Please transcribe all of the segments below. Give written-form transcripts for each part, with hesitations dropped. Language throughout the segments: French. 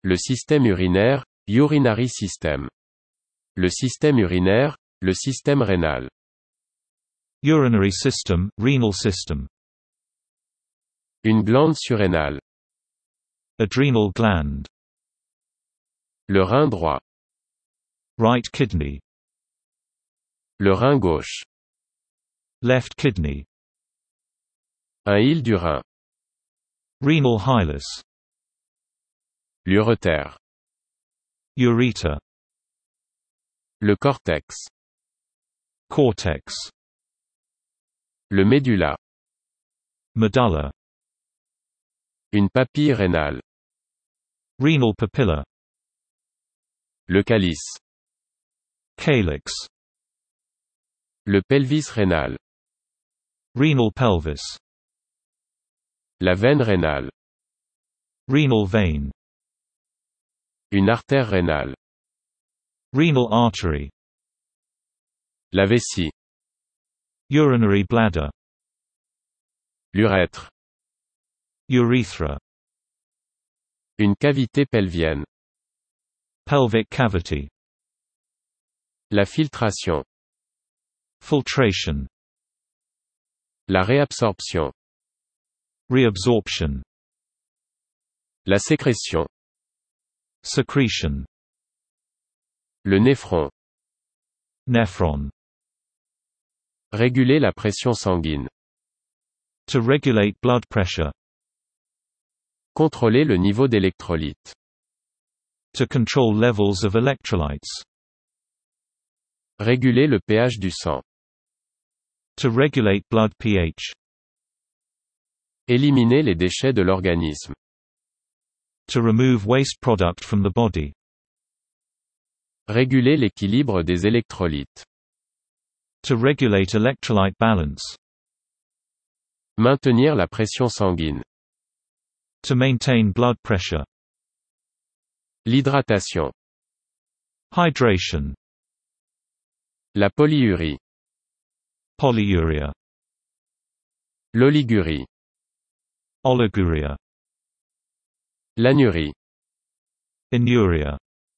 Le système urinaire, urinary system. Le système urinaire, le système rénal. Urinary system, renal system. Une glande surrénale. Adrenal gland. Le rein droit. Right kidney. Le rein gauche. Left kidney. Un hile du rein. Renal hilus. L'urétère. Ureter. Le cortex. Cortex. Le médula. Medulla. Une papille rénale. Renal papilla. Le calice. Calyx. Le pelvis rénal. Renal pelvis. La veine rénale. Renal vein. Une artère rénale. Renal artery. La vessie. Urinary bladder. L'urètre. Urethra. Une cavité pelvienne. Pelvic cavity. La filtration. Filtration. La réabsorption. Reabsorption. La sécrétion. Secretion. Le néphron. Nephron. Réguler la pression sanguine. To regulate blood pressure. Contrôler le niveau d'électrolytes. To control levels of electrolytes. Réguler le pH du sang. To regulate blood pH. Éliminer les déchets de l'organisme. To remove waste product from the body. Réguler l'équilibre des électrolytes. To regulate electrolyte balance. Maintenir la pression sanguine. To maintain blood pressure. L'hydratation. Hydration. La polyurie. Polyuria. L'oligurie. Oliguria. L'anurie. Inuria.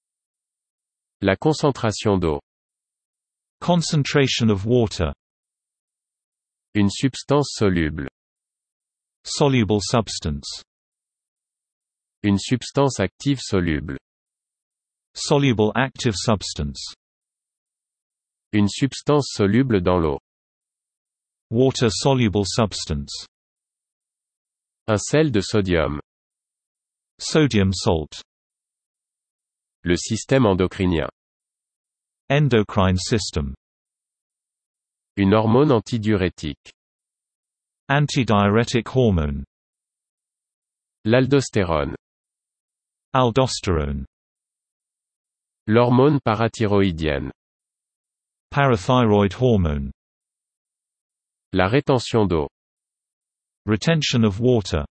La concentration d'eau. Concentration of water. Une substance soluble. Soluble substance. Une substance active soluble. Soluble active substance. Une substance soluble dans l'eau. Water soluble substance. Un sel de sodium. Sodium salt. Le système endocrinien. Endocrine system. Une hormone antidiurétique. Antidiuretic hormone. L'aldostérone. Aldosterone. L'hormone parathyroïdienne. Parathyroid hormone. La rétention d'eau. Retention of water.